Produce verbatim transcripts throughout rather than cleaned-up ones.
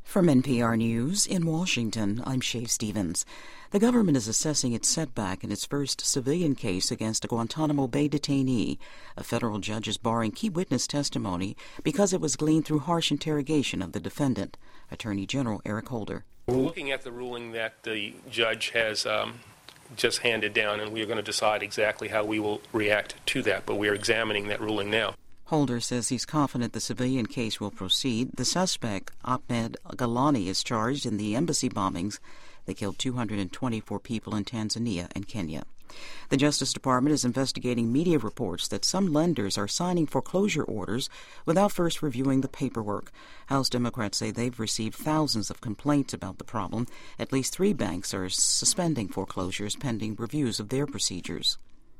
From N P R News in Washington, I'm Shay Stevens. The government is assessing its setback in its first civilian case against a Guantanamo Bay detainee. A federal judge is barring key witness testimony because it was gleaned through harsh interrogation of the defendant. Attorney General Eric Holder. We're looking at the ruling that the judge has um, just handed down, and we are going to decide exactly how we will react to that, but we are examining that ruling now. Holder says he's confident the civilian case will proceed. The suspect, Ahmed Galani, is charged in the embassy bombings that killed two hundred twenty-four people in Tanzania and Kenya. The Justice Department is investigating media reports that some lenders are signing foreclosure orders without first reviewing the paperwork. House Democrats say they've received thousands of complaints about the problem. At least three banks are suspending foreclosures pending reviews of their procedures.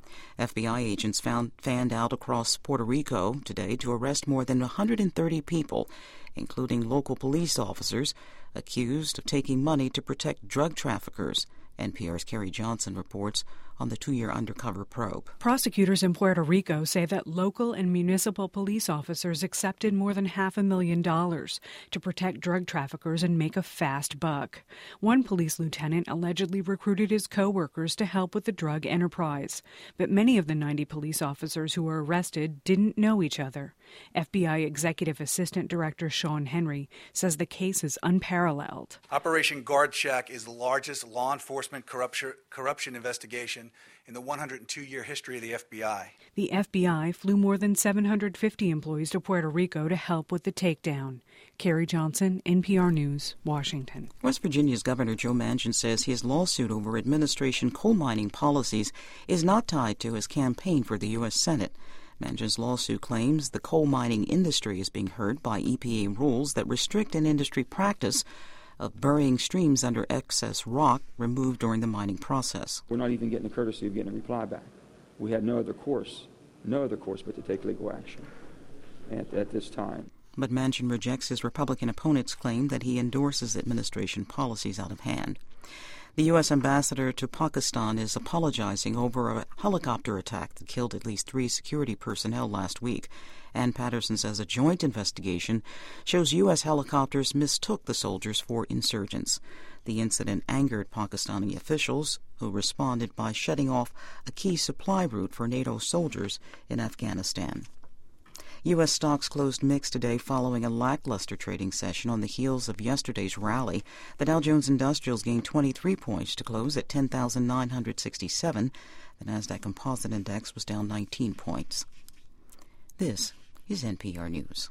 F B I agents found, fanned out across Puerto Rico today to arrest more than one hundred thirty people, including local police officers, accused of taking money to protect drug traffickers. N P R's Carrie Johnson reports on the two-year undercover probe. Prosecutors in Puerto Rico say that local and municipal police officers accepted more than half a million dollars to protect drug traffickers and make a fast buck. One police lieutenant allegedly recruited his co-workers to help with the drug enterprise. But many of the ninety police officers who were arrested didn't know each other. F B I Executive Assistant Director Sean Henry says the case is unparalleled. Operation Guard Shack is the largest law enforcement corruption, corruption investigation in the one hundred two year history of the F B I. The F B I flew more than seven hundred fifty employees to Puerto Rico to help with the takedown. Carrie Johnson, N P R News, Washington. West Virginia's Governor Joe Manchin says his lawsuit over administration coal mining policies is not tied to his campaign for the U S Senate. Manchin's lawsuit claims the coal mining industry is being hurt by E P A rules that restrict an industry practice of burying streams under excess rock removed during the mining process. We're not even getting the courtesy of getting a reply back. We had no other course, no other course but to take legal action at, at this time. But Manchin rejects his Republican opponent's claim that he endorses administration policies out of hand. The U S ambassador to Pakistan is apologizing over a helicopter attack that killed at least three security personnel last week. Ann Patterson says a joint investigation shows U S helicopters mistook the soldiers for insurgents. The incident angered Pakistani officials, who responded by shutting off a key supply route for NATO soldiers in Afghanistan. U S stocks closed mixed today following a lackluster trading session on the heels of yesterday's rally. The Dow Jones Industrials gained twenty-three points to close at ten thousand nine hundred sixty-seven. The Nasdaq Composite Index was down nineteen points. This is N P R News.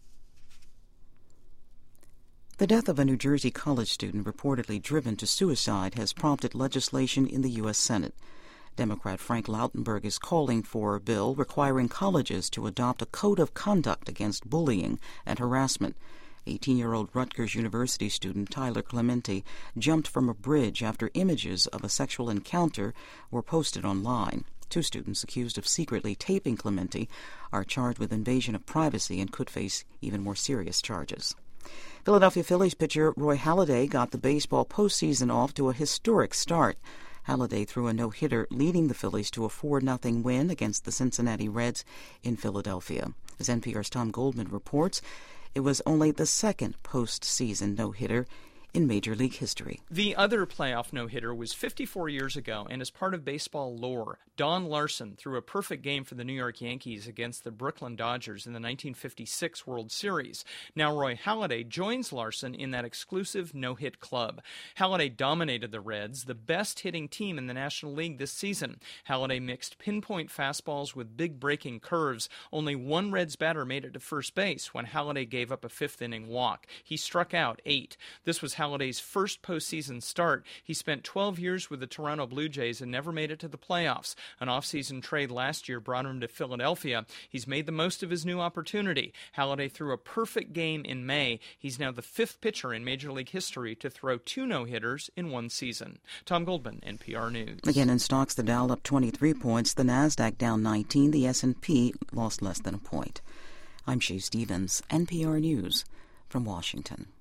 The death of a New Jersey college student reportedly driven to suicide has prompted legislation in the U S Senate. Democrat Frank Lautenberg is calling for a bill requiring colleges to adopt a code of conduct against bullying and harassment. eighteen-year-old Rutgers University student Tyler Clementi jumped from a bridge after images of a sexual encounter were posted online. Two students accused of secretly taping Clementi are charged with invasion of privacy and could face even more serious charges. Philadelphia Phillies pitcher Roy Halladay got the baseball postseason off to a historic start. Halladay threw a no-hitter, leading the Phillies to a four nothing win against the Cincinnati Reds in Philadelphia. As N P R's Tom Goldman reports, it was only the second postseason no-hitter in Major League history. The other playoff no-hitter was fifty-four years ago, and as part of baseball lore, Don Larson threw a perfect game for the New York Yankees against the Brooklyn Dodgers in the nineteen fifty-six World Series. Now Roy Halladay joins Larson in that exclusive no-hit club. Halladay dominated the Reds, the best-hitting team in the National League this season. Halladay mixed pinpoint fastballs with big breaking curves. Only one Reds batter made it to first base when Halladay gave up a fifth-inning walk. He struck out eight. This was Halladay's first postseason start. He spent twelve years with the Toronto Blue Jays and never made it to the playoffs. An off-season trade last year brought him to Philadelphia. He's made the most of his new opportunity. Halladay threw a perfect game in May. He's now the fifth pitcher in Major League history to throw two no-hitters in one season. Tom Goldman, N P R News. Again, in stocks, the Dow up twenty-three points, the Nasdaq down nineteen, the S and P lost less than a point. I'm Shay Stevens, N P R News from Washington.